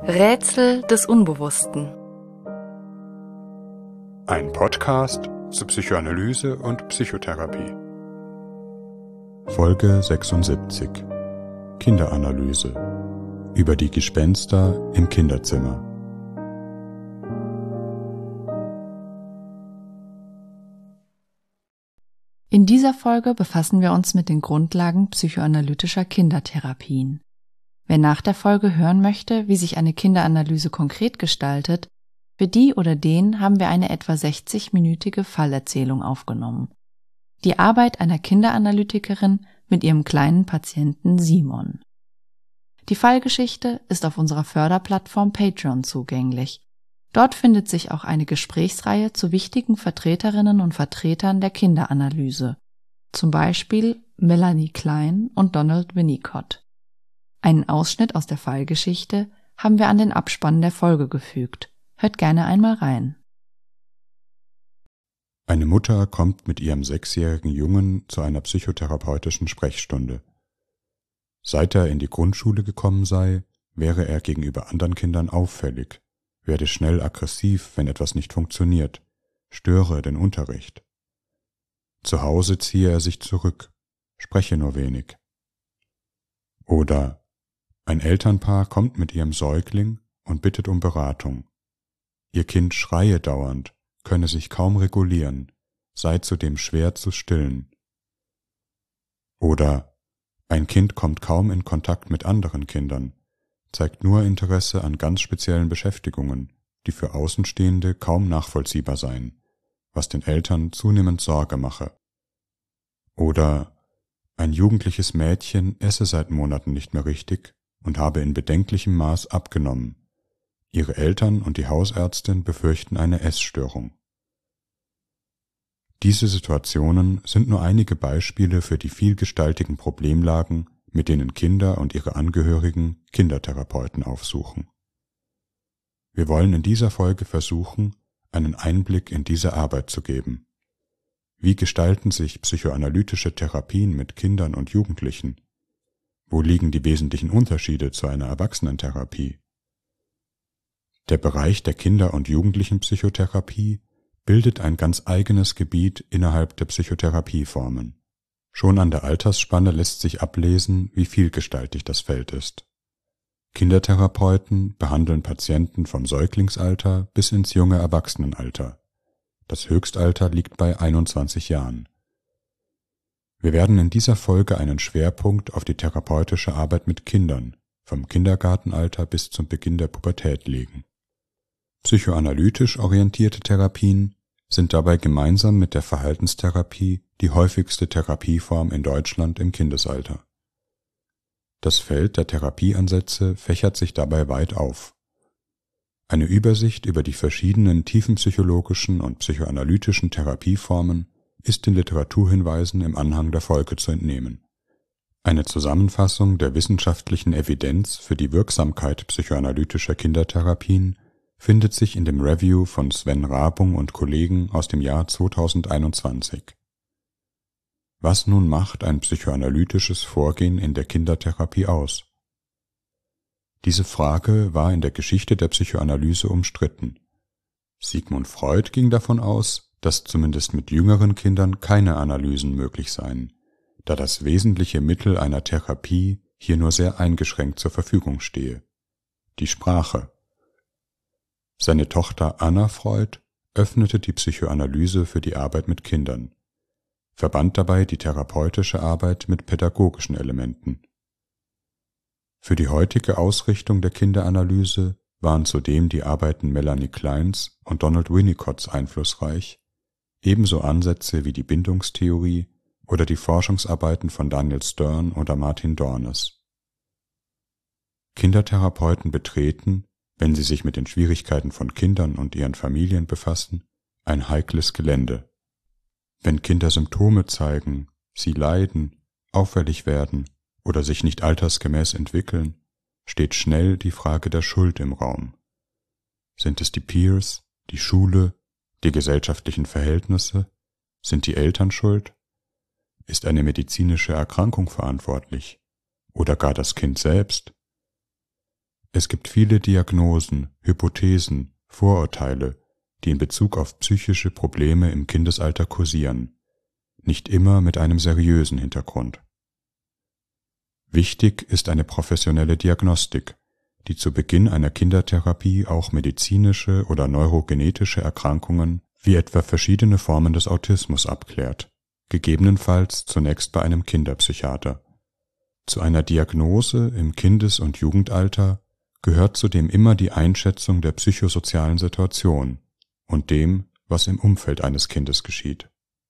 Rätsel des Unbewussten. Ein Podcast zur Psychoanalyse und Psychotherapie. Folge 76. Kinderanalyse. Über die Gespenster im Kinderzimmer. In dieser Folge befassen wir uns mit den Grundlagen psychoanalytischer Kindertherapien. Wer nach der Folge hören möchte, wie sich eine Kinderanalyse konkret gestaltet, für die oder den haben wir eine etwa 60-minütige Fallerzählung aufgenommen. Die Arbeit einer Kinderanalytikerin mit ihrem kleinen Patienten Simon. Die Fallgeschichte ist auf unserer Förderplattform Patreon zugänglich. Dort findet sich auch eine Gesprächsreihe zu wichtigen Vertreterinnen und Vertretern der Kinderanalyse, zum Beispiel Melanie Klein und Donald Winnicott. Einen Ausschnitt aus der Fallgeschichte haben wir an den Abspann der Folge gefügt. Hört gerne einmal rein. Eine Mutter kommt mit ihrem 6-jährigen Jungen zu einer psychotherapeutischen Sprechstunde. Seit er in die Grundschule gekommen sei, wäre er gegenüber anderen Kindern auffällig, werde schnell aggressiv, wenn etwas nicht funktioniert, störe den Unterricht. Zu Hause ziehe er sich zurück, spreche nur wenig. Oder ein Elternpaar kommt mit ihrem Säugling und bittet um Beratung. Ihr Kind schreie dauernd, könne sich kaum regulieren, sei zudem schwer zu stillen. Oder ein Kind kommt kaum in Kontakt mit anderen Kindern, zeigt nur Interesse an ganz speziellen Beschäftigungen, die für Außenstehende kaum nachvollziehbar seien, was den Eltern zunehmend Sorge mache. Oder ein jugendliches Mädchen esse seit Monaten nicht mehr richtig und habe in bedenklichem Maß abgenommen. Ihre Eltern und die Hausärztin befürchten eine Essstörung. Diese Situationen sind nur einige Beispiele für die vielgestaltigen Problemlagen, mit denen Kinder und ihre Angehörigen Kindertherapeuten aufsuchen. Wir wollen in dieser Folge versuchen, einen Einblick in diese Arbeit zu geben. Wie gestalten sich psychoanalytische Therapien mit Kindern und Jugendlichen? Wo liegen die wesentlichen Unterschiede zu einer Erwachsenentherapie? Der Bereich der Kinder- und Jugendlichenpsychotherapie bildet ein ganz eigenes Gebiet innerhalb der Psychotherapieformen. Schon an der Altersspanne lässt sich ablesen, wie vielgestaltig das Feld ist. Kindertherapeuten behandeln Patienten vom Säuglingsalter bis ins junge Erwachsenenalter. Das Höchstalter liegt bei 21 Jahren. Wir werden in dieser Folge einen Schwerpunkt auf die therapeutische Arbeit mit Kindern, vom Kindergartenalter bis zum Beginn der Pubertät legen. Psychoanalytisch orientierte Therapien sind dabei gemeinsam mit der Verhaltenstherapie die häufigste Therapieform in Deutschland im Kindesalter. Das Feld der Therapieansätze fächert sich dabei weit auf. Eine Übersicht über die verschiedenen tiefenpsychologischen und psychoanalytischen Therapieformen ist den Literaturhinweisen im Anhang der Folge zu entnehmen. Eine Zusammenfassung der wissenschaftlichen Evidenz für die Wirksamkeit psychoanalytischer Kindertherapien findet sich in dem Review von Sven Rabung und Kollegen aus dem Jahr 2021. Was nun macht ein psychoanalytisches Vorgehen in der Kindertherapie aus? Diese Frage war in der Geschichte der Psychoanalyse umstritten. Sigmund Freud ging davon aus, dass zumindest mit jüngeren Kindern keine Analysen möglich seien, da das wesentliche Mittel einer Therapie hier nur sehr eingeschränkt zur Verfügung stehe: die Sprache. Seine Tochter Anna Freud öffnete die Psychoanalyse für die Arbeit mit Kindern, verband dabei die therapeutische Arbeit mit pädagogischen Elementen. Für die heutige Ausrichtung der Kinderanalyse waren zudem die Arbeiten Melanie Kleins und Donald Winnicotts einflussreich, ebenso Ansätze wie die Bindungstheorie oder die Forschungsarbeiten von Daniel Stern oder Martin Dornes. Kindertherapeuten betreten, wenn sie sich mit den Schwierigkeiten von Kindern und ihren Familien befassen, ein heikles Gelände. Wenn Kinder Symptome zeigen, sie leiden, auffällig werden oder sich nicht altersgemäß entwickeln, steht schnell die Frage der Schuld im Raum. Sind es die Peers, die Schule, die gesellschaftlichen Verhältnisse? Sind die Eltern schuld? Ist eine medizinische Erkrankung verantwortlich? Oder gar das Kind selbst? Es gibt viele Diagnosen, Hypothesen, Vorurteile, die in Bezug auf psychische Probleme im Kindesalter kursieren, nicht immer mit einem seriösen Hintergrund. Wichtig ist eine professionelle Diagnostik, die zu Beginn einer Kindertherapie auch medizinische oder neurogenetische Erkrankungen wie etwa verschiedene Formen des Autismus abklärt, gegebenenfalls zunächst bei einem Kinderpsychiater. Zu einer Diagnose im Kindes- und Jugendalter gehört zudem immer die Einschätzung der psychosozialen Situation und dem, was im Umfeld eines Kindes geschieht.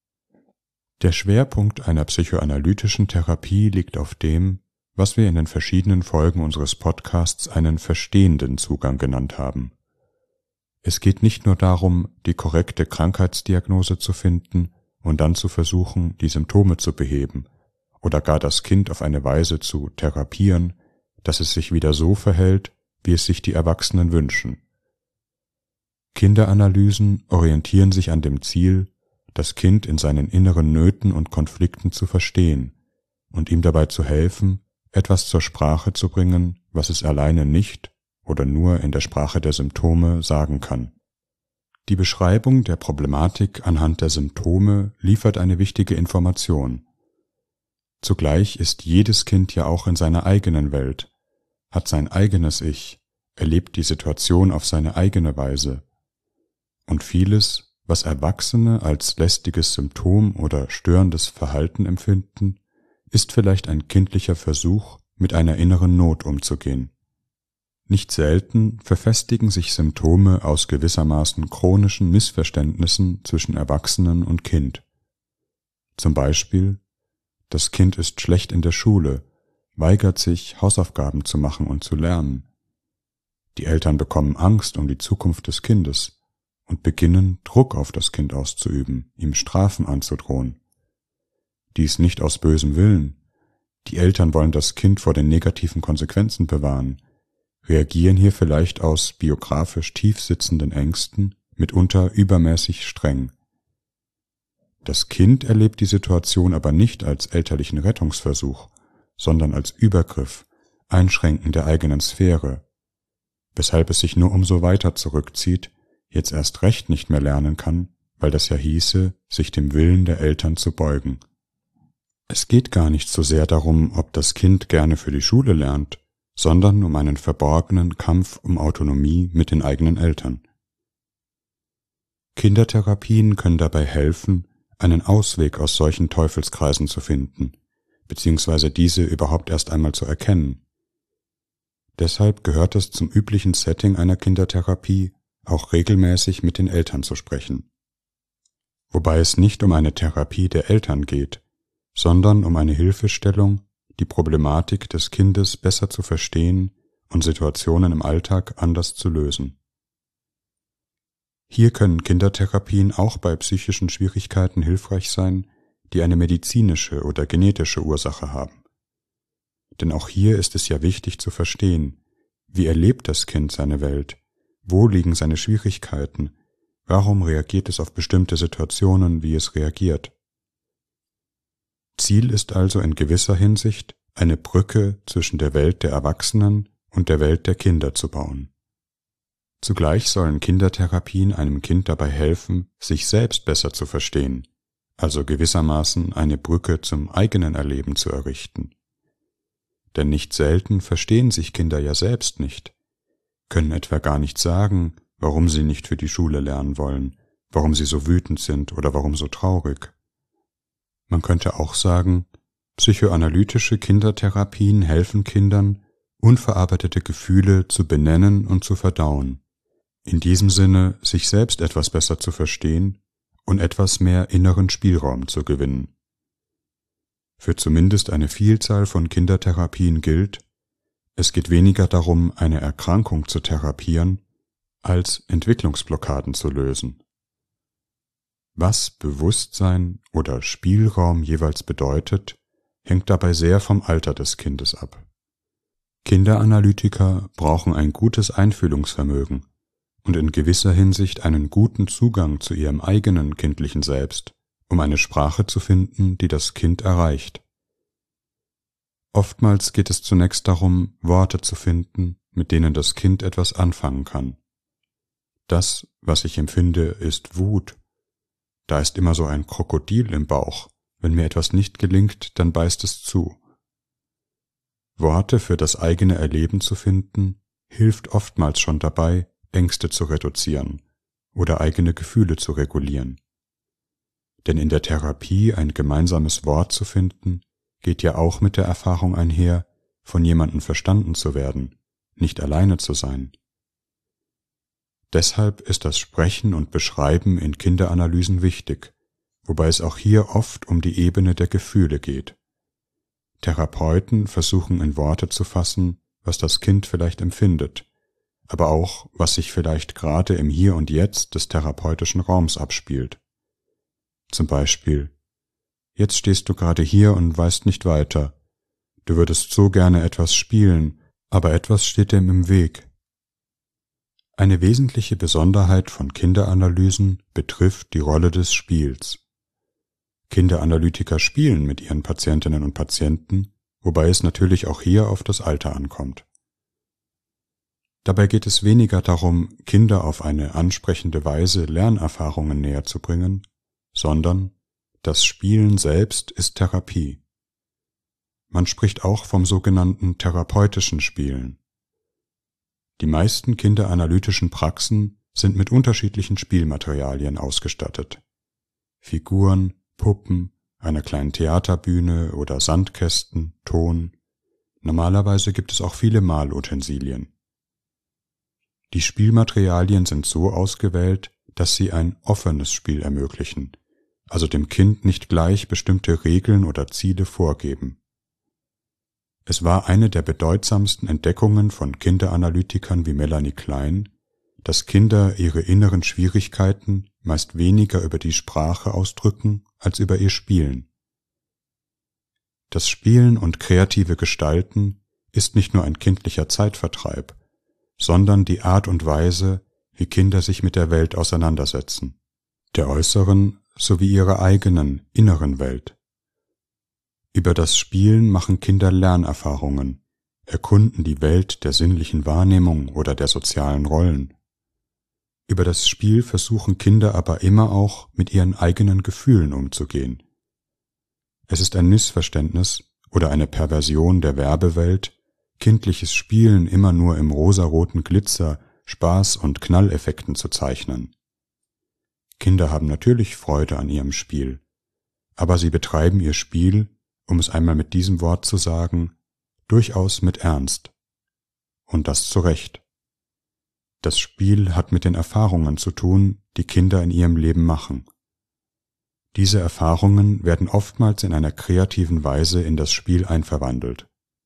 Der Schwerpunkt einer psychoanalytischen Therapie liegt auf dem, was wir in den verschiedenen Folgen unseres Podcasts einen verstehenden Zugang genannt haben. Es geht nicht nur darum, die korrekte Krankheitsdiagnose zu finden und dann zu versuchen, die Symptome zu beheben oder gar das Kind auf eine Weise zu therapieren, dass es sich wieder so verhält, wie es sich die Erwachsenen wünschen. Kinderanalysen orientieren sich an dem Ziel, das Kind in seinen inneren Nöten und Konflikten zu verstehen und ihm dabei zu helfen, etwas zur Sprache zu bringen, was es alleine nicht oder nur in der Sprache der Symptome sagen kann. Die Beschreibung der Problematik anhand der Symptome liefert eine wichtige Information. Zugleich ist jedes Kind ja auch in seiner eigenen Welt, hat sein eigenes Ich, erlebt die Situation auf seine eigene Weise. Und vieles, was Erwachsene als lästiges Symptom oder störendes Verhalten empfinden, ist vielleicht ein kindlicher Versuch, mit einer inneren Not umzugehen. Nicht selten verfestigen sich Symptome aus gewissermaßen chronischen Missverständnissen zwischen Erwachsenen und Kind. Zum Beispiel: Das Kind ist schlecht in der Schule, weigert sich, Hausaufgaben zu machen und zu lernen. Die Eltern bekommen Angst um die Zukunft des Kindes und beginnen, Druck auf das Kind auszuüben, ihm Strafen anzudrohen. Dies nicht aus bösem Willen. Die Eltern wollen das Kind vor den negativen Konsequenzen bewahren, reagieren hier vielleicht aus biografisch tief sitzenden Ängsten, mitunter übermäßig streng. Das Kind erlebt die Situation aber nicht als elterlichen Rettungsversuch, sondern als Übergriff, Einschränken der eigenen Sphäre, weshalb es sich nur umso weiter zurückzieht, jetzt erst recht nicht mehr lernen kann, weil das ja hieße, sich dem Willen der Eltern zu beugen. Es geht gar nicht so sehr darum, ob das Kind gerne für die Schule lernt, sondern um einen verborgenen Kampf um Autonomie mit den eigenen Eltern. Kindertherapien können dabei helfen, einen Ausweg aus solchen Teufelskreisen zu finden, beziehungsweise diese überhaupt erst einmal zu erkennen. Deshalb gehört es zum üblichen Setting einer Kindertherapie, auch regelmäßig mit den Eltern zu sprechen. Wobei es nicht um eine Therapie der Eltern geht, sondern um eine Hilfestellung, die Problematik des Kindes besser zu verstehen und Situationen im Alltag anders zu lösen. Hier können Kindertherapien auch bei psychischen Schwierigkeiten hilfreich sein, die eine medizinische oder genetische Ursache haben. Denn auch hier ist es ja wichtig zu verstehen, wie erlebt das Kind seine Welt, wo liegen seine Schwierigkeiten, warum reagiert es auf bestimmte Situationen, wie es reagiert. Ziel ist also in gewisser Hinsicht, eine Brücke zwischen der Welt der Erwachsenen und der Welt der Kinder zu bauen. Zugleich sollen Kindertherapien einem Kind dabei helfen, sich selbst besser zu verstehen, also gewissermaßen eine Brücke zum eigenen Erleben zu errichten. Denn nicht selten verstehen sich Kinder ja selbst nicht, können etwa gar nicht sagen, warum sie nicht für die Schule lernen wollen, warum sie so wütend sind oder warum so traurig. Man könnte auch sagen, psychoanalytische Kindertherapien helfen Kindern, unverarbeitete Gefühle zu benennen und zu verdauen. In diesem Sinne, sich selbst etwas besser zu verstehen und etwas mehr inneren Spielraum zu gewinnen. Für zumindest eine Vielzahl von Kindertherapien gilt, es geht weniger darum, eine Erkrankung zu therapieren, als Entwicklungsblockaden zu lösen. Was Bewusstsein oder Spielraum jeweils bedeutet, hängt dabei sehr vom Alter des Kindes ab. Kinderanalytiker brauchen ein gutes Einfühlungsvermögen und in gewisser Hinsicht einen guten Zugang zu ihrem eigenen kindlichen Selbst, um eine Sprache zu finden, die das Kind erreicht. Oftmals geht es zunächst darum, Worte zu finden, mit denen das Kind etwas anfangen kann. Das, was ich empfinde, ist Wut. Da ist immer so ein Krokodil im Bauch. Wenn mir etwas nicht gelingt, dann beißt es zu. Worte für das eigene Erleben zu finden, hilft oftmals schon dabei, Ängste zu reduzieren oder eigene Gefühle zu regulieren. Denn in der Therapie ein gemeinsames Wort zu finden, geht ja auch mit der Erfahrung einher, von jemandem verstanden zu werden, nicht alleine zu sein. Deshalb ist das Sprechen und Beschreiben in Kinderanalysen wichtig, wobei es auch hier oft um die Ebene der Gefühle geht. Therapeuten versuchen in Worte zu fassen, was das Kind vielleicht empfindet, aber auch, was sich vielleicht gerade im Hier und Jetzt des therapeutischen Raums abspielt. Zum Beispiel: Jetzt stehst du gerade hier und weißt nicht weiter. Du würdest so gerne etwas spielen, aber etwas steht dem im Weg. Eine wesentliche Besonderheit von Kinderanalysen betrifft die Rolle des Spiels. Kinderanalytiker spielen mit ihren Patientinnen und Patienten, wobei es natürlich auch hier auf das Alter ankommt. Dabei geht es weniger darum, Kinder auf eine ansprechende Weise Lernerfahrungen näher zu bringen, sondern das Spielen selbst ist Therapie. Man spricht auch vom sogenannten therapeutischen Spielen. Die meisten kinderanalytischen Praxen sind mit unterschiedlichen Spielmaterialien ausgestattet. Figuren, Puppen, einer kleinen Theaterbühne oder Sandkästen, Ton. Normalerweise gibt es auch viele Malutensilien. Die Spielmaterialien sind so ausgewählt, dass sie ein offenes Spiel ermöglichen, also dem Kind nicht gleich bestimmte Regeln oder Ziele vorgeben. Es war eine der bedeutsamsten Entdeckungen von Kinderanalytikern wie Melanie Klein, dass Kinder ihre inneren Schwierigkeiten meist weniger über die Sprache ausdrücken als über ihr Spielen. Das Spielen und kreative Gestalten ist nicht nur ein kindlicher Zeitvertreib, sondern die Art und Weise, wie Kinder sich mit der Welt auseinandersetzen, der äußeren sowie ihrer eigenen inneren Welt. Über das Spielen machen Kinder Lernerfahrungen, erkunden die Welt der sinnlichen Wahrnehmung oder der sozialen Rollen. Über das Spiel versuchen Kinder aber immer auch, mit ihren eigenen Gefühlen umzugehen. Es ist ein Missverständnis oder eine Perversion der Werbewelt, kindliches Spielen immer nur im rosaroten Glitzer, Spaß und Knalleffekten zu zeichnen. Kinder haben natürlich Freude an ihrem Spiel, aber sie betreiben ihr Spiel, um es einmal mit diesem Wort zu sagen, durchaus mit Ernst. Und das zu Recht. Das Spiel hat mit den Erfahrungen zu tun, die Kinder in ihrem Leben machen. Diese Erfahrungen werden oftmals in einer kreativen Weise in das Spiel einverwandelt.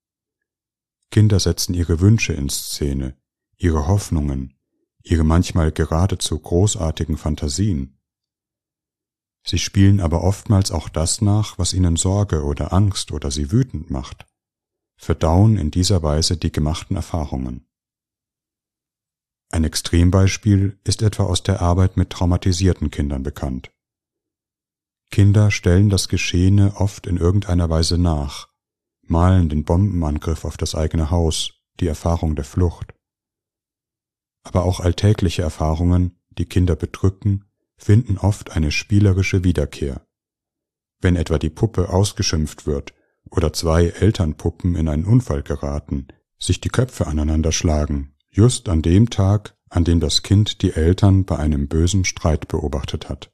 Kinder setzen ihre Wünsche in Szene, ihre Hoffnungen, ihre manchmal geradezu großartigen Fantasien. Sie spielen aber oftmals auch das nach, was ihnen Sorge oder Angst oder sie wütend macht, verdauen in dieser Weise die gemachten Erfahrungen. Ein Extrembeispiel ist etwa aus der Arbeit mit traumatisierten Kindern bekannt. Kinder stellen das Geschehene oft in irgendeiner Weise nach, malen den Bombenangriff auf das eigene Haus, die Erfahrung der Flucht. Aber auch alltägliche Erfahrungen, die Kinder bedrücken, finden oft eine spielerische Wiederkehr. Wenn etwa die Puppe ausgeschimpft wird oder zwei Elternpuppen in einen Unfall geraten, sich die Köpfe aneinander schlagen, just an dem Tag, an dem das Kind die Eltern bei einem bösen Streit beobachtet hat.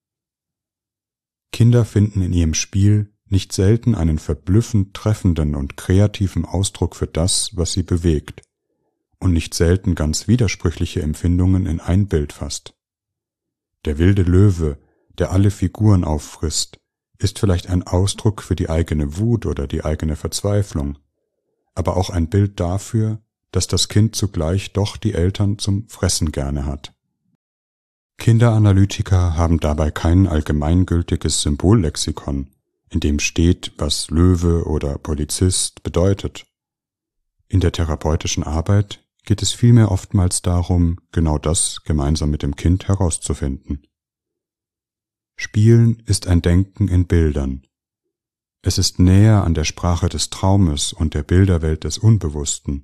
Kinder finden in ihrem Spiel nicht selten einen verblüffend treffenden und kreativen Ausdruck für das, was sie bewegt, und nicht selten ganz widersprüchliche Empfindungen in ein Bild fasst. Der wilde Löwe, der alle Figuren auffrisst, ist vielleicht ein Ausdruck für die eigene Wut oder die eigene Verzweiflung, aber auch ein Bild dafür, dass das Kind zugleich doch die Eltern zum Fressen gerne hat. Kinderanalytiker haben dabei kein allgemeingültiges Symbollexikon, in dem steht, was Löwe oder Polizist bedeutet. In der therapeutischen Arbeit geht es vielmehr oftmals darum, genau das gemeinsam mit dem Kind herauszufinden. Spielen ist ein Denken in Bildern. Es ist näher an der Sprache des Traumes und der Bilderwelt des Unbewussten,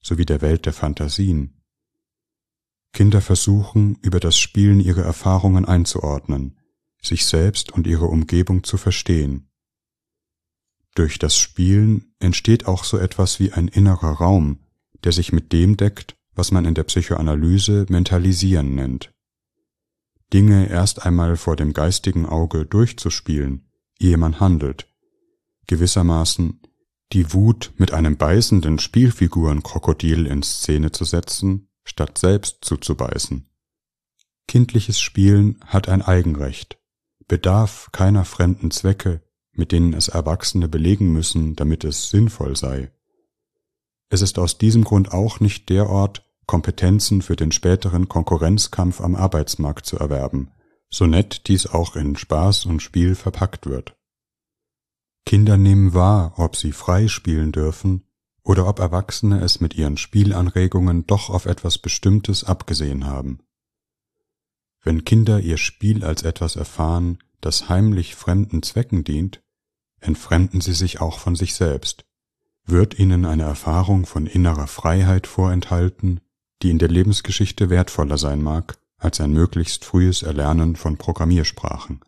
sowie der Welt der Fantasien. Kinder versuchen, über das Spielen ihre Erfahrungen einzuordnen, sich selbst und ihre Umgebung zu verstehen. Durch das Spielen entsteht auch so etwas wie ein innerer Raum, der sich mit dem deckt, was man in der Psychoanalyse Mentalisieren nennt. Dinge erst einmal vor dem geistigen Auge durchzuspielen, ehe man handelt, gewissermaßen die Wut mit einem beißenden Spielfigurenkrokodil in Szene zu setzen, statt selbst zuzubeißen. Kindliches Spielen hat ein Eigenrecht, bedarf keiner fremden Zwecke, mit denen es Erwachsene belegen müssen, damit es sinnvoll sei. Es ist aus diesem Grund auch nicht der Ort, Kompetenzen für den späteren Konkurrenzkampf am Arbeitsmarkt zu erwerben, so nett dies auch in Spaß und Spiel verpackt wird. Kinder nehmen wahr, ob sie frei spielen dürfen oder ob Erwachsene es mit ihren Spielanregungen doch auf etwas Bestimmtes abgesehen haben. Wenn Kinder ihr Spiel als etwas erfahren, das heimlich fremden Zwecken dient, entfremden sie sich auch von sich selbst. Wird ihnen eine Erfahrung von innerer Freiheit vorenthalten, die in der Lebensgeschichte wertvoller sein mag als ein möglichst frühes Erlernen von Programmiersprachen.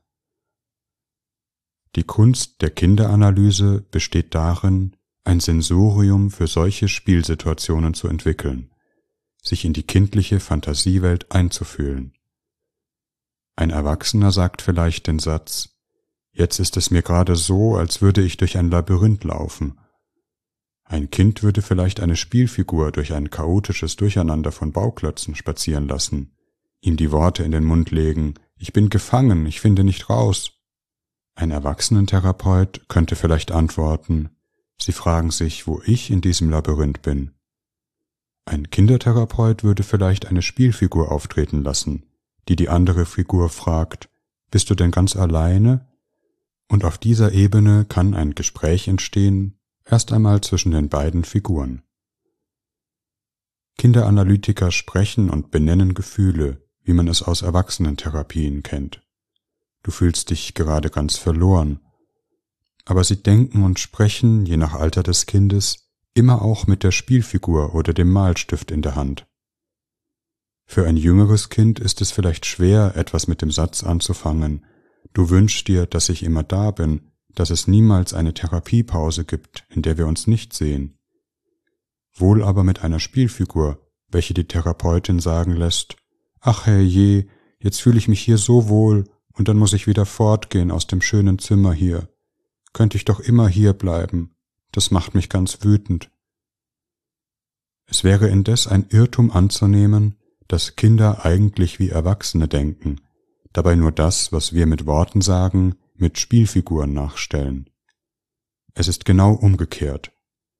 Die Kunst der Kinderanalyse besteht darin, ein Sensorium für solche Spielsituationen zu entwickeln, sich in die kindliche Fantasiewelt einzufühlen. Ein Erwachsener sagt vielleicht den Satz: Jetzt ist es mir gerade so, als würde ich durch ein Labyrinth laufen. Ein Kind würde vielleicht eine Spielfigur durch ein chaotisches Durcheinander von Bauklötzen spazieren lassen, ihm die Worte in den Mund legen: Ich bin gefangen, ich finde nicht raus. Ein Erwachsenentherapeut könnte vielleicht antworten: Sie fragen sich, wo ich in diesem Labyrinth bin. Ein Kindertherapeut würde vielleicht eine Spielfigur auftreten lassen, die andere Figur fragt: Bist du denn ganz alleine? Und auf dieser Ebene kann ein Gespräch entstehen, erst einmal zwischen den beiden Figuren. Kinderanalytiker sprechen und benennen Gefühle, wie man es aus Erwachsenentherapien kennt. Du fühlst dich gerade ganz verloren. Aber sie denken und sprechen, je nach Alter des Kindes, immer auch mit der Spielfigur oder dem Malstift in der Hand. Für ein jüngeres Kind ist es vielleicht schwer, etwas mit dem Satz anzufangen: Du wünschst dir, dass ich immer da bin, dass es niemals eine Therapiepause gibt, in der wir uns nicht sehen. Wohl aber mit einer Spielfigur, welche die Therapeutin sagen lässt: Ach herrje, jetzt fühle ich mich hier so wohl, und dann muss ich wieder fortgehen aus dem schönen Zimmer hier. Könnte ich doch immer hier bleiben, das macht mich ganz wütend. Es wäre indes ein Irrtum anzunehmen, dass Kinder eigentlich wie Erwachsene denken, dabei nur das, was wir mit Worten sagen, mit Spielfiguren nachstellen. Es ist genau umgekehrt.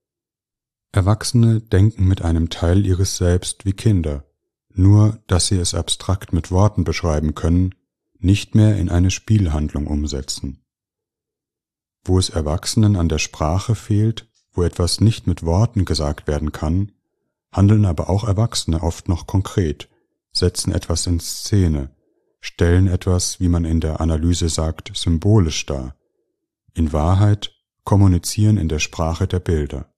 Erwachsene denken mit einem Teil ihres Selbst wie Kinder, nur dass sie es abstrakt mit Worten beschreiben können, nicht mehr in eine Spielhandlung umsetzen. Wo es Erwachsenen an der Sprache fehlt, wo etwas nicht mit Worten gesagt werden kann, handeln aber auch Erwachsene oft noch konkret, setzen etwas in Szene, stellen etwas, wie man in der Analyse sagt, symbolisch dar. In Wahrheit kommunizieren in der Sprache der Bilder.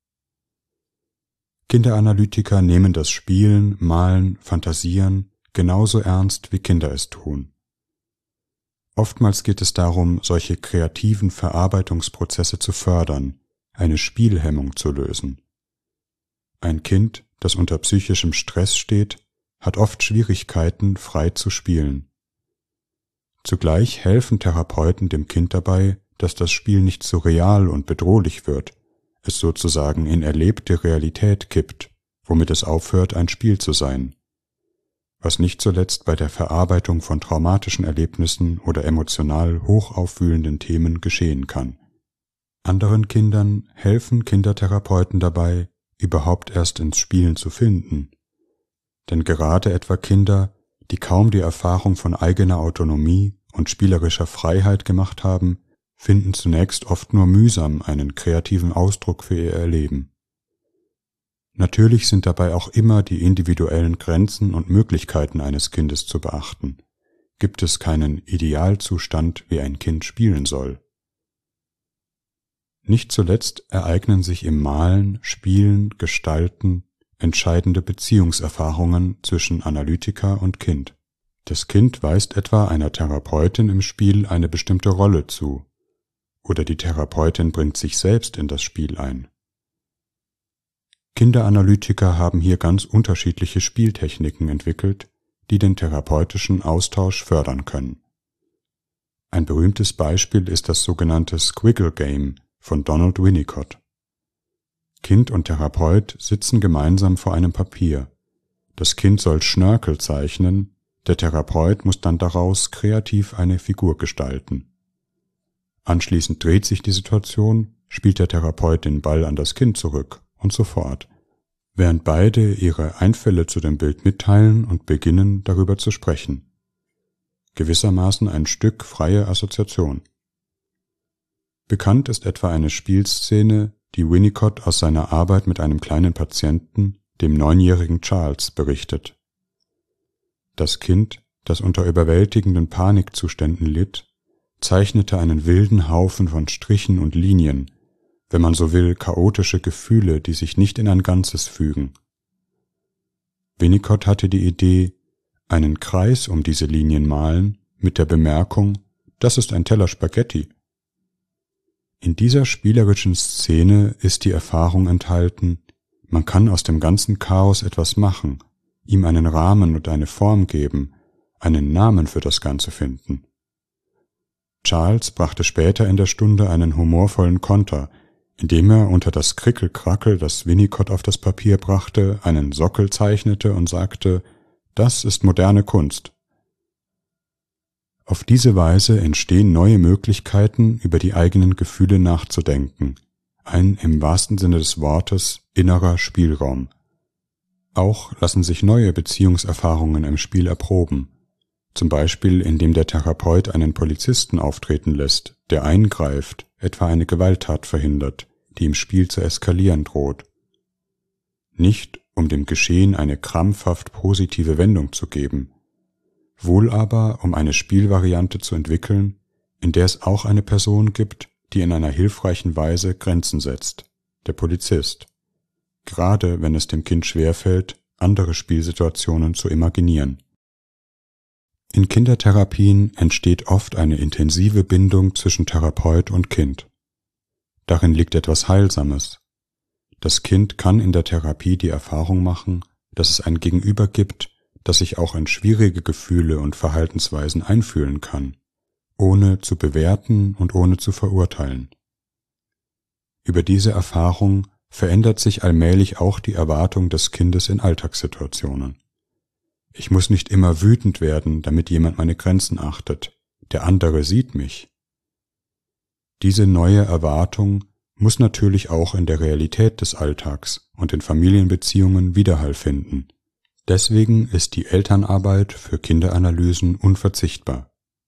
Kinderanalytiker nehmen das Spielen, Malen, Fantasieren genauso ernst, wie Kinder es tun. Oftmals geht es darum, solche kreativen Verarbeitungsprozesse zu fördern, eine Spielhemmung zu lösen. Ein Kind, das unter psychischem Stress steht, hat oft Schwierigkeiten, frei zu spielen. Zugleich helfen Therapeuten dem Kind dabei, dass das Spiel nicht so real und bedrohlich wird, es sozusagen in erlebte Realität kippt, womit es aufhört, ein Spiel zu sein. Was nicht zuletzt bei der Verarbeitung von traumatischen Erlebnissen oder emotional hochaufwühlenden Themen geschehen kann. Anderen Kindern helfen Kindertherapeuten dabei, überhaupt erst ins Spielen zu finden. Denn gerade etwa Kinder, die kaum die Erfahrung von eigener Autonomie und spielerischer Freiheit gemacht haben, finden zunächst oft nur mühsam einen kreativen Ausdruck für ihr Erleben. Natürlich sind dabei auch immer die individuellen Grenzen und Möglichkeiten eines Kindes zu beachten. Gibt es keinen Idealzustand, wie ein Kind spielen soll. Nicht zuletzt ereignen sich im Malen, Spielen, Gestalten entscheidende Beziehungserfahrungen zwischen Analytiker und Kind. Das Kind weist etwa einer Therapeutin im Spiel eine bestimmte Rolle zu, oder die Therapeutin bringt sich selbst in das Spiel ein. Kinderanalytiker haben hier ganz unterschiedliche Spieltechniken entwickelt, die den therapeutischen Austausch fördern können. Ein berühmtes Beispiel ist das sogenannte Squiggle Game von Donald Winnicott. Kind und Therapeut sitzen gemeinsam vor einem Papier. Das Kind soll Schnörkel zeichnen, der Therapeut muss dann daraus kreativ eine Figur gestalten. Anschließend dreht sich die Situation, spielt der Therapeut den Ball an das Kind zurück und so fort, während beide ihre Einfälle zu dem Bild mitteilen und beginnen, darüber zu sprechen. Gewissermaßen ein Stück freie Assoziation. Bekannt ist etwa eine Spielszene, die Winnicott aus seiner Arbeit mit einem kleinen Patienten, dem 9-jährigen Charles, berichtet. Das Kind, das unter überwältigenden Panikzuständen litt, zeichnete einen wilden Haufen von Strichen und Linien, wenn man so will, chaotische Gefühle, die sich nicht in ein Ganzes fügen. Winnicott hatte die Idee, einen Kreis um diese Linien malen, mit der Bemerkung, das ist ein Teller Spaghetti. In dieser spielerischen Szene ist die Erfahrung enthalten, man kann aus dem ganzen Chaos etwas machen, ihm einen Rahmen und eine Form geben, einen Namen für das Ganze finden. Charles brachte später in der Stunde einen humorvollen Konter, indem er unter das Krickelkrackel, das Winnicott auf das Papier brachte, einen Sockel zeichnete und sagte, das ist moderne Kunst. Auf diese Weise entstehen neue Möglichkeiten, über die eigenen Gefühle nachzudenken, ein im wahrsten Sinne des Wortes innerer Spielraum. Auch lassen sich neue Beziehungserfahrungen im Spiel erproben, zum Beispiel indem der Therapeut einen Polizisten auftreten lässt, der eingreift, etwa eine Gewalttat verhindert, die im Spiel zu eskalieren droht. Nicht, um dem Geschehen eine krampfhaft positive Wendung zu geben, wohl aber, um eine Spielvariante zu entwickeln, in der es auch eine Person gibt, die in einer hilfreichen Weise Grenzen setzt, der Polizist, gerade wenn es dem Kind schwerfällt, andere Spielsituationen zu imaginieren. In Kindertherapien entsteht oft eine intensive Bindung zwischen Therapeut und Kind. Darin liegt etwas Heilsames. Das Kind kann in der Therapie die Erfahrung machen, dass es ein Gegenüber gibt, das sich auch in schwierige Gefühle und Verhaltensweisen einfühlen kann, ohne zu bewerten und ohne zu verurteilen. Über diese Erfahrung verändert sich allmählich auch die Erwartung des Kindes in Alltagssituationen. Ich muss nicht immer wütend werden, damit jemand meine Grenzen achtet. Der andere sieht mich. Diese neue Erwartung muss natürlich auch in der Realität des Alltags und in Familienbeziehungen Widerhall finden. Deswegen ist die Elternarbeit für Kinderanalysen unverzichtbar.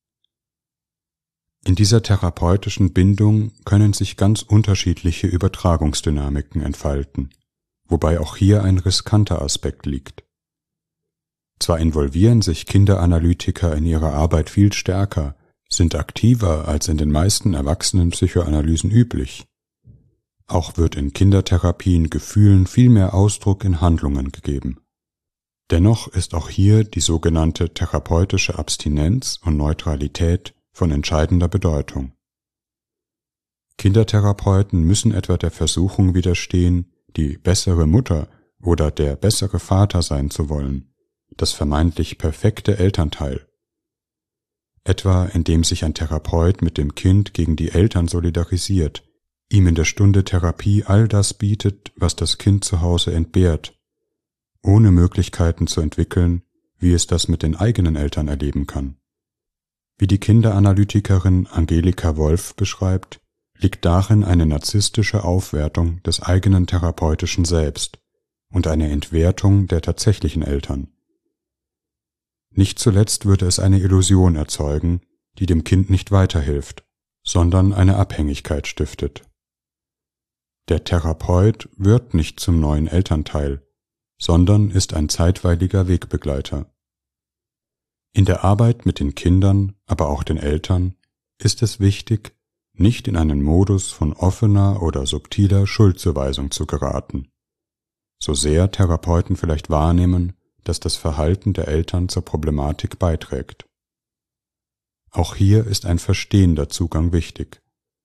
In dieser therapeutischen Bindung können sich ganz unterschiedliche Übertragungsdynamiken entfalten, wobei auch hier ein riskanter Aspekt liegt. Zwar involvieren sich Kinderanalytiker in ihrer Arbeit viel stärker, sind aktiver als in den meisten Erwachsenenpsychoanalysen üblich. Auch wird in Kindertherapien Gefühlen viel mehr Ausdruck in Handlungen gegeben. Dennoch ist auch hier die sogenannte therapeutische Abstinenz und Neutralität von entscheidender Bedeutung. Kindertherapeuten müssen etwa der Versuchung widerstehen, die bessere Mutter oder der bessere Vater sein zu wollen, das vermeintlich perfekte Elternteil. Etwa indem sich ein Therapeut mit dem Kind gegen die Eltern solidarisiert, ihm in der Stunde Therapie all das bietet, was das Kind zu Hause entbehrt, ohne Möglichkeiten zu entwickeln, wie es das mit den eigenen Eltern erleben kann. Wie die Kinderanalytikerin Angelika Wolf beschreibt, liegt darin eine narzisstische Aufwertung des eigenen therapeutischen Selbst und eine Entwertung der tatsächlichen Eltern. Nicht zuletzt würde es eine Illusion erzeugen, die dem Kind nicht weiterhilft, sondern eine Abhängigkeit stiftet. Der Therapeut wird nicht zum neuen Elternteil, sondern ist ein zeitweiliger Wegbegleiter. In der Arbeit mit den Kindern, aber auch den Eltern, ist es wichtig, nicht in einen Modus von offener oder subtiler Schuldzuweisung zu geraten. so sehr Therapeuten vielleicht wahrnehmen, dass das Verhalten der Eltern zur Problematik beiträgt. Auch hier ist ein verstehender Zugang wichtig.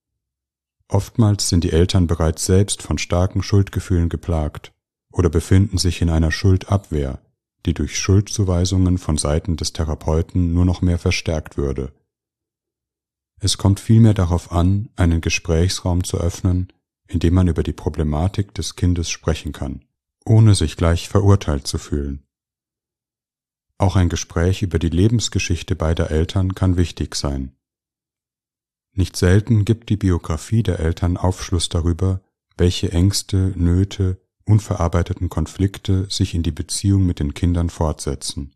Oftmals sind die Eltern bereits selbst von starken Schuldgefühlen geplagt oder befinden sich in einer Schuldabwehr, die durch Schuldzuweisungen von Seiten des Therapeuten nur noch mehr verstärkt würde. Es kommt vielmehr darauf an, einen Gesprächsraum zu öffnen, in dem man über die Problematik des Kindes sprechen kann, ohne sich gleich verurteilt zu fühlen. Auch ein Gespräch über die Lebensgeschichte beider Eltern kann wichtig sein. Nicht selten gibt die Biografie der Eltern Aufschluss darüber, welche Ängste, Nöte, unverarbeiteten Konflikte sich in die Beziehung mit den Kindern fortsetzen.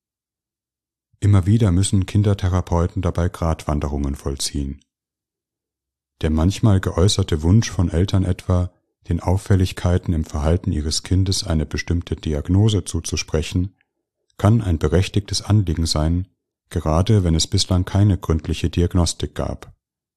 Immer wieder müssen Kindertherapeuten dabei Gratwanderungen vollziehen. Der manchmal geäußerte Wunsch von Eltern etwa, den Auffälligkeiten im Verhalten ihres Kindes eine bestimmte Diagnose zuzusprechen, kann ein berechtigtes Anliegen sein, gerade wenn es bislang keine gründliche Diagnostik gab.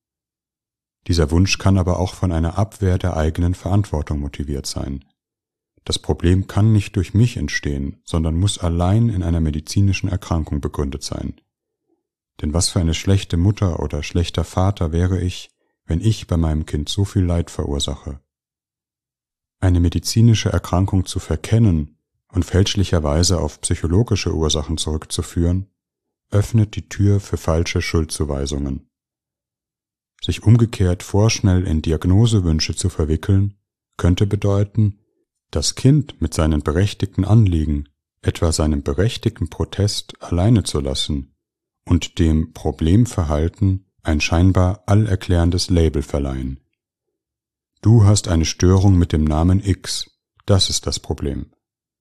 Dieser Wunsch kann aber auch von einer Abwehr der eigenen Verantwortung motiviert sein. Das Problem kann nicht durch mich entstehen, sondern muss allein in einer medizinischen Erkrankung begründet sein. Denn was für eine schlechte Mutter oder schlechter Vater wäre ich, wenn ich bei meinem Kind so viel Leid verursache? Eine medizinische Erkrankung zu verkennen und fälschlicherweise auf psychologische Ursachen zurückzuführen, öffnet die Tür für falsche Schuldzuweisungen. Sich umgekehrt vorschnell in Diagnosewünsche zu verwickeln, könnte bedeuten, das Kind mit seinen berechtigten Anliegen, etwa seinem berechtigten Protest, alleine zu lassen und dem Problemverhalten ein scheinbar allerklärendes Label verleihen. Du hast eine Störung mit dem Namen X, das ist das Problem.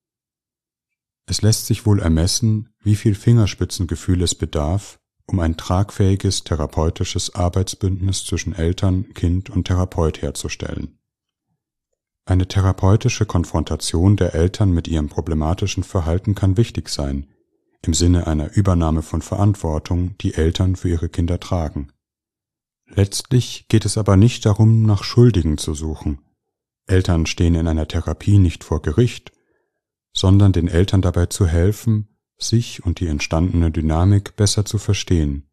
Es lässt sich wohl ermessen, wie viel Fingerspitzengefühl es bedarf, um ein tragfähiges therapeutisches Arbeitsbündnis zwischen Eltern, Kind und Therapeut herzustellen. Eine therapeutische Konfrontation der Eltern mit ihrem problematischen Verhalten kann wichtig sein, im Sinne einer Übernahme von Verantwortung, die Eltern für ihre Kinder tragen. Letztlich geht es aber nicht darum, nach Schuldigen zu suchen. Eltern stehen in einer Therapie nicht vor Gericht, sondern den Eltern dabei zu helfen, sich und die entstandene Dynamik besser zu verstehen.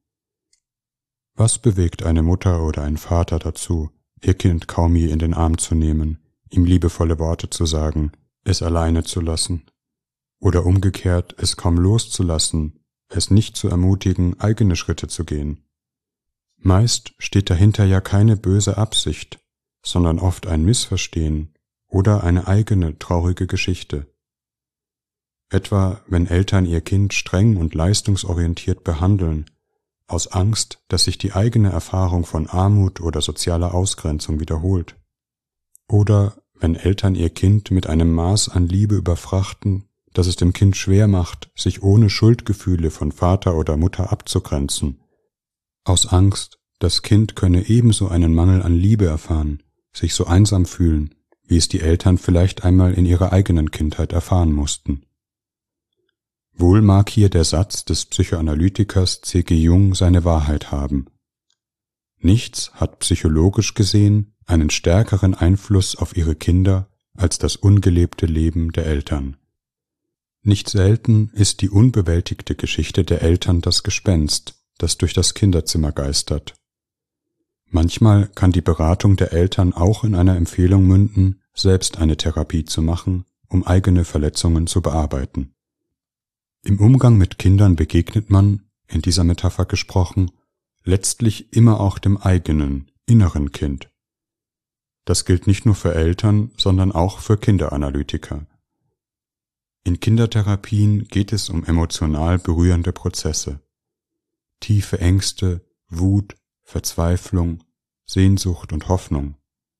Was bewegt eine Mutter oder einen Vater dazu, ihr Kind kaum je in den Arm zu nehmen, ihm liebevolle Worte zu sagen, es alleine zu lassen? Oder umgekehrt, es kaum loszulassen, es nicht zu ermutigen, eigene Schritte zu gehen? Meist steht dahinter ja keine böse Absicht, sondern oft ein Missverstehen oder eine eigene traurige Geschichte. Etwa, wenn Eltern ihr Kind streng und leistungsorientiert behandeln, aus Angst, dass sich die eigene Erfahrung von Armut oder sozialer Ausgrenzung wiederholt. Oder wenn Eltern ihr Kind mit einem Maß an Liebe überfrachten, das es dem Kind schwer macht, sich ohne Schuldgefühle von Vater oder Mutter abzugrenzen, aus Angst, das Kind könne ebenso einen Mangel an Liebe erfahren, sich so einsam fühlen, wie es die Eltern vielleicht einmal in ihrer eigenen Kindheit erfahren mussten. Wohl mag hier der Satz des Psychoanalytikers C.G. Jung seine Wahrheit haben. Nichts hat psychologisch gesehen einen stärkeren Einfluss auf ihre Kinder als das ungelebte Leben der Eltern. Nicht selten ist die unbewältigte Geschichte der Eltern das Gespenst, das durch das Kinderzimmer geistert. Manchmal kann die Beratung der Eltern auch in einer Empfehlung münden, selbst eine Therapie zu machen, um eigene Verletzungen zu bearbeiten. Im Umgang mit Kindern begegnet man, in dieser Metapher gesprochen, letztlich immer auch dem eigenen, inneren Kind. Das gilt nicht nur für Eltern, sondern auch für Kinderanalytiker. In Kindertherapien geht es um emotional berührende Prozesse. Tiefe Ängste, Wut, Verzweiflung, Sehnsucht und Hoffnung.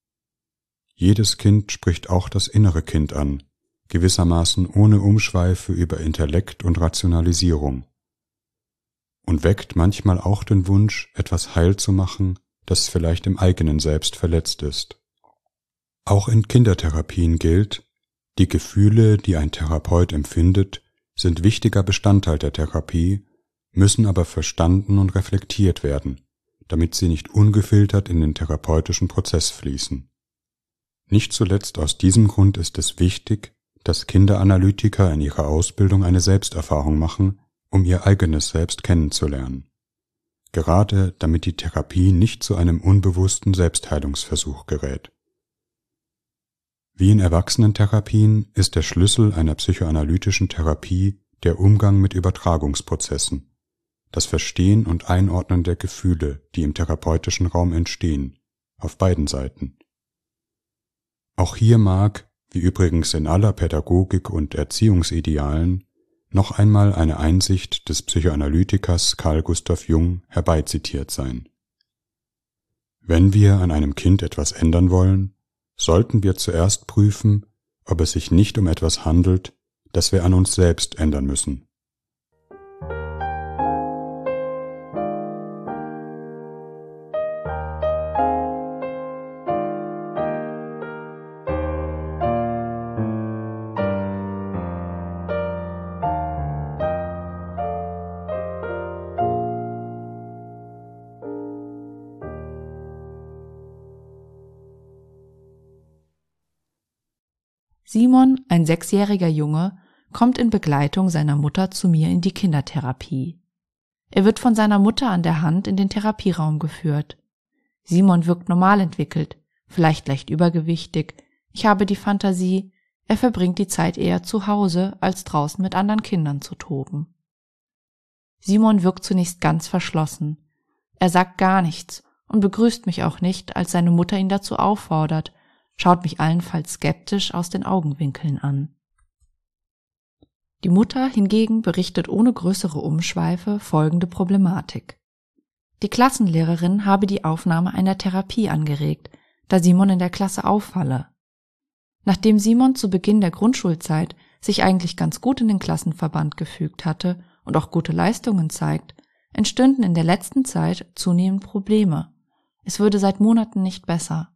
Jedes Kind spricht auch das innere Kind an, gewissermaßen ohne Umschweife über Intellekt und Rationalisierung, und weckt manchmal auch den Wunsch, etwas heil zu machen, das vielleicht im eigenen Selbst verletzt ist. Auch in Kindertherapien gilt, die Gefühle, die ein Therapeut empfindet, sind wichtiger Bestandteil der Therapie, müssen aber verstanden und reflektiert werden, damit sie nicht ungefiltert in den therapeutischen Prozess fließen. Nicht zuletzt aus diesem Grund ist es wichtig, dass Kinderanalytiker in ihrer Ausbildung eine Selbsterfahrung machen, um ihr eigenes Selbst kennenzulernen. Gerade damit die Therapie nicht zu einem unbewussten Selbstheilungsversuch gerät. Wie in Erwachsenentherapien ist der Schlüssel einer psychoanalytischen Therapie der Umgang mit Übertragungsprozessen, das Verstehen und Einordnen der Gefühle, die im therapeutischen Raum entstehen, auf beiden Seiten. Auch hier mag, wie übrigens in aller Pädagogik und Erziehungsidealen, noch einmal eine Einsicht des Psychoanalytikers Carl Gustav Jung herbeizitiert sein. Wenn wir an einem Kind etwas ändern wollen, sollten wir zuerst prüfen, ob es sich nicht um etwas handelt, das wir an uns selbst ändern müssen. Simon, ein 6-jähriger Junge, kommt in Begleitung seiner Mutter zu mir in die Kindertherapie. Er wird von seiner Mutter an der Hand in den Therapieraum geführt. Simon wirkt normal entwickelt, vielleicht leicht übergewichtig. Ich habe die Fantasie, er verbringt die Zeit eher zu Hause, als draußen mit anderen Kindern zu toben. Simon wirkt zunächst ganz verschlossen. Er sagt gar nichts und begrüßt mich auch nicht, als seine Mutter ihn dazu auffordert, schaut mich allenfalls skeptisch aus den Augenwinkeln an. Die Mutter hingegen berichtet ohne größere Umschweife folgende Problematik. Die Klassenlehrerin habe die Aufnahme einer Therapie angeregt, da Simon in der Klasse auffalle. Nachdem Simon zu Beginn der Grundschulzeit sich eigentlich ganz gut in den Klassenverband gefügt hatte und auch gute Leistungen zeigt, entstünden in der letzten Zeit zunehmend Probleme. Es würde seit Monaten nicht besser.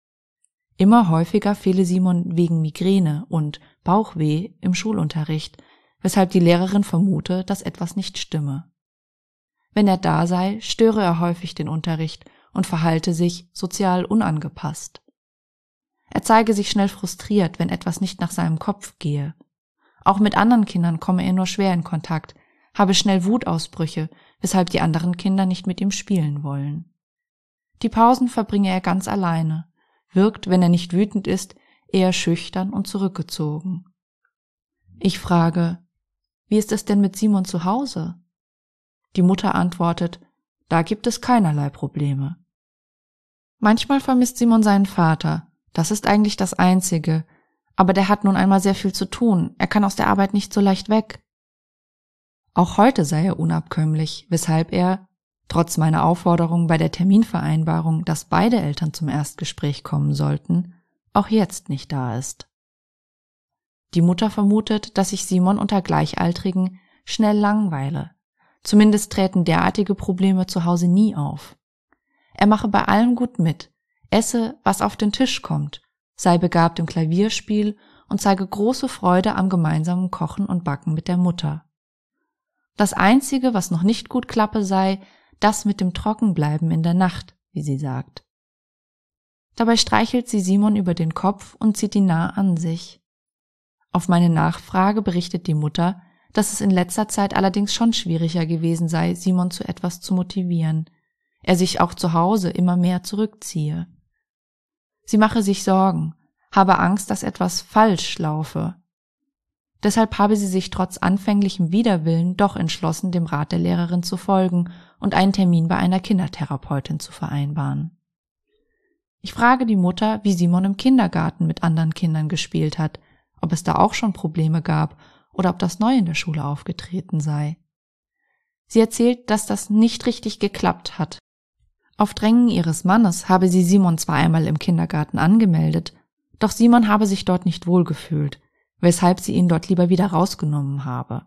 Immer häufiger fehle Simon wegen Migräne und Bauchweh im Schulunterricht, weshalb die Lehrerin vermute, dass etwas nicht stimme. Wenn er da sei, störe er häufig den Unterricht und verhalte sich sozial unangepasst. Er zeige sich schnell frustriert, wenn etwas nicht nach seinem Kopf gehe. Auch mit anderen Kindern komme er nur schwer in Kontakt, habe schnell Wutausbrüche, weshalb die anderen Kinder nicht mit ihm spielen wollen. Die Pausen verbringe er ganz alleine, wirkt, wenn er nicht wütend ist, eher schüchtern und zurückgezogen. Ich frage, wie ist es denn mit Simon zu Hause? Die Mutter antwortet, da gibt es keinerlei Probleme. Manchmal vermisst Simon seinen Vater, das ist eigentlich das Einzige, aber der hat nun einmal sehr viel zu tun, er kann aus der Arbeit nicht so leicht weg. Auch heute sei er unabkömmlich, weshalb er, trotz meiner Aufforderung bei der Terminvereinbarung, dass beide Eltern zum Erstgespräch kommen sollten, auch jetzt nicht da ist. Die Mutter vermutet, dass sich Simon unter Gleichaltrigen schnell langweile. Zumindest treten derartige Probleme zu Hause nie auf. Er mache bei allem gut mit, esse, was auf den Tisch kommt, sei begabt im Klavierspiel und zeige große Freude am gemeinsamen Kochen und Backen mit der Mutter. Das Einzige, was noch nicht gut klappe, sei das mit dem Trockenbleiben in der Nacht, wie sie sagt. Dabei streichelt sie Simon über den Kopf und zieht ihn nah an sich. Auf meine Nachfrage berichtet die Mutter, dass es in letzter Zeit allerdings schon schwieriger gewesen sei, Simon zu etwas zu motivieren. Er sich auch zu Hause immer mehr zurückziehe. Sie mache sich Sorgen, habe Angst, dass etwas falsch laufe. Deshalb habe sie sich trotz anfänglichem Widerwillen doch entschlossen, dem Rat der Lehrerin zu folgen und einen Termin bei einer Kindertherapeutin zu vereinbaren. Ich frage die Mutter, wie Simon im Kindergarten mit anderen Kindern gespielt hat, ob es da auch schon Probleme gab oder ob das neu in der Schule aufgetreten sei. Sie erzählt, dass das nicht richtig geklappt hat. Auf Drängen ihres Mannes habe sie Simon zwar einmal im Kindergarten angemeldet, doch Simon habe sich dort nicht wohlgefühlt, weshalb sie ihn dort lieber wieder rausgenommen habe.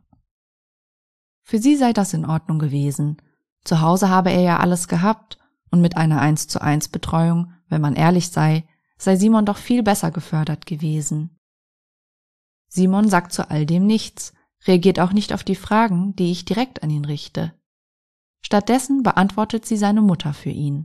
Für sie sei das in Ordnung gewesen. Zu Hause habe er ja alles gehabt und mit einer 1:1 Betreuung, wenn man ehrlich sei Simon doch viel besser gefördert gewesen. Simon sagt zu all dem nichts, reagiert auch nicht auf die Fragen, die ich direkt an ihn richte. Stattdessen beantwortet sie seine Mutter für ihn.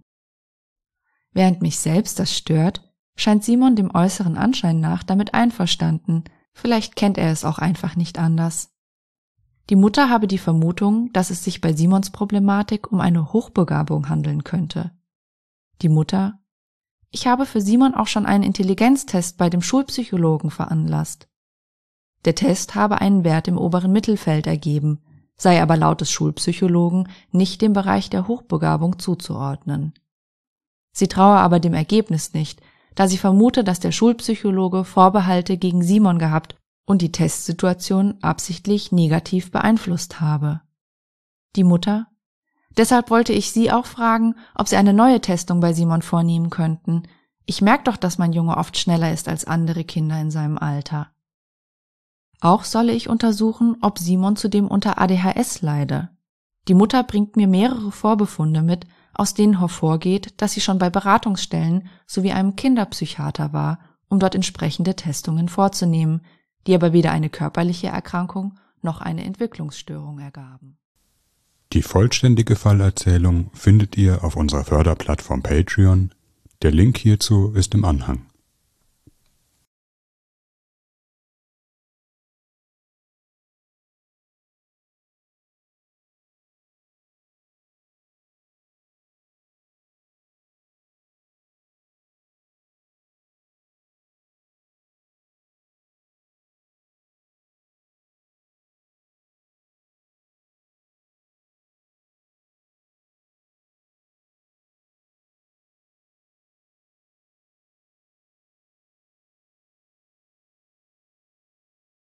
Während mich selbst das stört, scheint Simon dem äußeren Anschein nach damit einverstanden, Vielleicht kennt er es auch einfach nicht anders. Die Mutter habe die Vermutung, dass es sich bei Simons Problematik um eine Hochbegabung handeln könnte. Die Mutter: Ich habe für Simon auch schon einen Intelligenztest bei dem Schulpsychologen veranlasst. Der Test habe einen Wert im oberen Mittelfeld ergeben, sei aber laut des Schulpsychologen nicht dem Bereich der Hochbegabung zuzuordnen. Sie traue aber dem Ergebnis nicht, da sie vermute, dass der Schulpsychologe Vorbehalte gegen Simon gehabt und die Testsituation absichtlich negativ beeinflusst habe. Die Mutter: Deshalb wollte ich Sie auch fragen, ob Sie eine neue Testung bei Simon vornehmen könnten. Ich merke doch, dass mein Junge oft schneller ist als andere Kinder in seinem Alter. Auch solle ich untersuchen, ob Simon zudem unter ADHS leide. Die Mutter bringt mir mehrere Vorbefunde mit, aus denen hervorgeht, dass sie schon bei Beratungsstellen sowie einem Kinderpsychiater war, um dort entsprechende Testungen vorzunehmen, die aber weder eine körperliche Erkrankung noch eine Entwicklungsstörung ergaben. Die vollständige Fallerzählung findet ihr auf unserer Förderplattform Patreon. Der Link hierzu ist im Anhang.